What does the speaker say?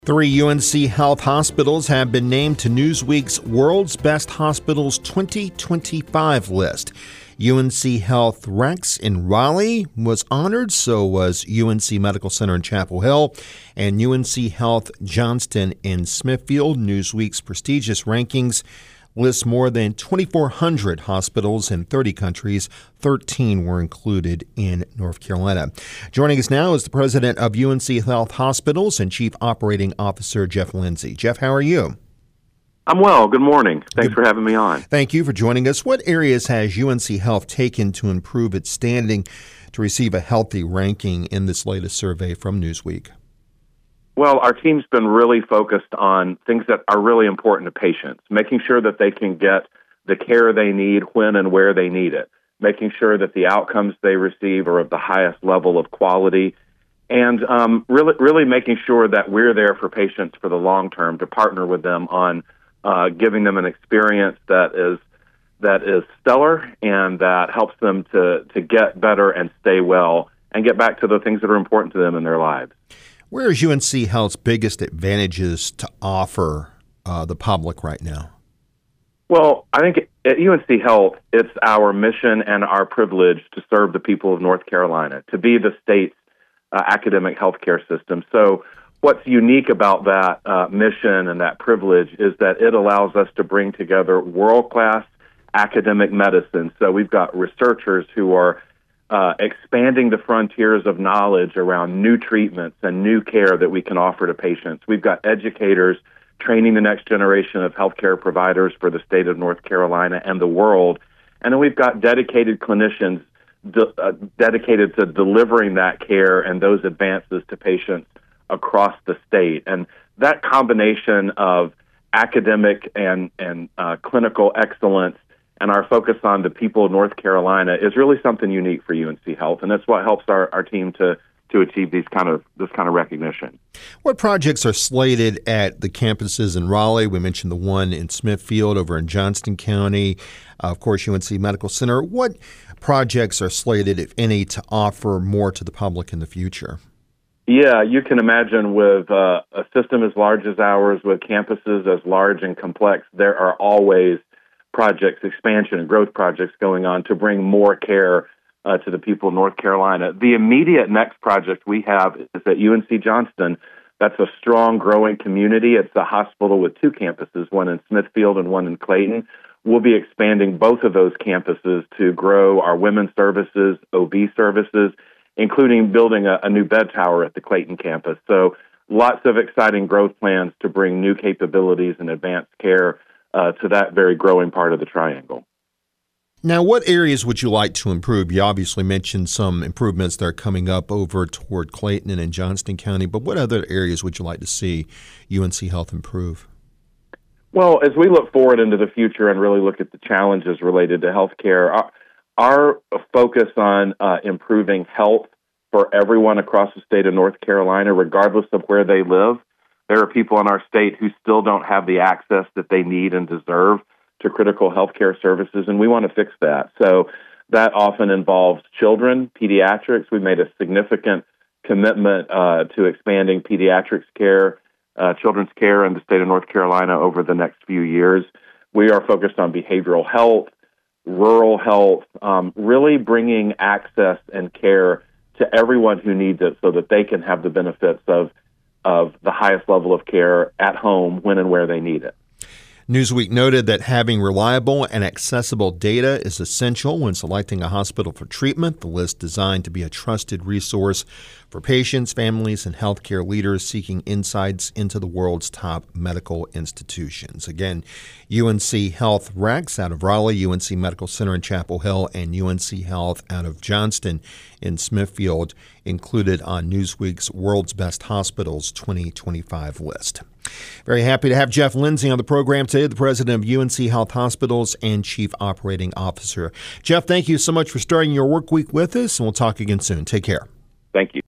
Three UNC Health hospitals have been named to Newsweek's World's Best Hospitals 2025 list. UNC Health Rex in Raleigh was honored, so was UNC Medical Center in Chapel Hill, and UNC Health Johnston in Smithfield. Newsweek's prestigious rankings lists more than 2,400 hospitals in 30 countries. 13 were included in North Carolina. Joining us now is the president of UNC Health Hospitals and Chief Operating Officer Jeff Lindsay. Jeff, how are you? I'm well. Good morning. Thanks for having me on. Thank you for joining us. What areas has UNC Health taken to improve its standing to receive a healthy ranking in this latest survey from Newsweek? Well, our team's been really focused on things that are really important to patients, making sure that they can get the care they need when and where they need it, making sure that the outcomes they receive are of the highest level of quality, and really making sure that we're there for patients for the long term to partner with them on giving them an experience that is stellar and that helps them to get better and stay well and get back to the things that are important to them in their lives. Where is UNC Health's biggest advantages to offer the public right now? Well, I think at UNC Health, it's our mission and our privilege to serve the people of North Carolina, to be the state's academic healthcare system. So what's unique about that mission and that privilege is that it allows us to bring together world-class academic medicine. So we've got researchers who are expanding the frontiers of knowledge around new treatments and new care that we can offer to patients. We've got educators training the next generation of healthcare providers for the state of North Carolina and the world. And then we've got dedicated clinicians dedicated to delivering that care and those advances to patients across the state. And that combination of academic and clinical excellence and our focus on the people of North Carolina is really something unique for UNC Health, and that's what helps our team to achieve this kind of recognition. What projects are slated at the campuses in Raleigh? We mentioned the one in Smithfield over in Johnston County, of course, UNC Medical Center. What projects are slated, if any, to offer more to the public in the future? Yeah, you can imagine with a system as large as ours, with campuses as large and complex, there are always projects, expansion and growth projects going on to bring more care to the people of North Carolina. The immediate next project we have is at UNC Johnston. That's a strong, growing community. It's a hospital with two campuses, one in Smithfield and one in Clayton. We'll be expanding both of those campuses to grow our women's services, OB services, including building a new bed tower at the Clayton campus. So lots of exciting growth plans to bring new capabilities and advanced care to that very growing part of the triangle. Now, what areas would you like to improve? You obviously mentioned some improvements that are coming up over toward Clayton and in Johnston County, but what other areas would you like to see UNC Health improve? Well, as we look forward into the future and really look at the challenges related to healthcare, our focus on improving health for everyone across the state of North Carolina, regardless of where they live. There are people in our state who still don't have the access that they need and deserve to critical healthcare services, and we want to fix that. So that often involves children, pediatrics. We made a significant commitment to expanding pediatrics care, children's care in the state of North Carolina over the next few years. We are focused on behavioral health, rural health, really bringing access and care to everyone who needs it so that they can have the benefits of the highest level of care at home when and where they need it. Newsweek noted that having reliable and accessible data is essential when selecting a hospital for treatment. The list designed to be a trusted resource for patients, families, and healthcare leaders seeking insights into the world's top medical institutions. Again, UNC Health Rex out of Raleigh, UNC Medical Center in Chapel Hill, and UNC Health out of Johnston in Smithfield included on Newsweek's World's Best Hospitals 2025 list. Very happy to have Jeff Lindsay on the program today, the president of UNC Health Hospitals and Chief Operating Officer. Jeff, thank you so much for starting your work week with us, and we'll talk again soon. Take care. Thank you.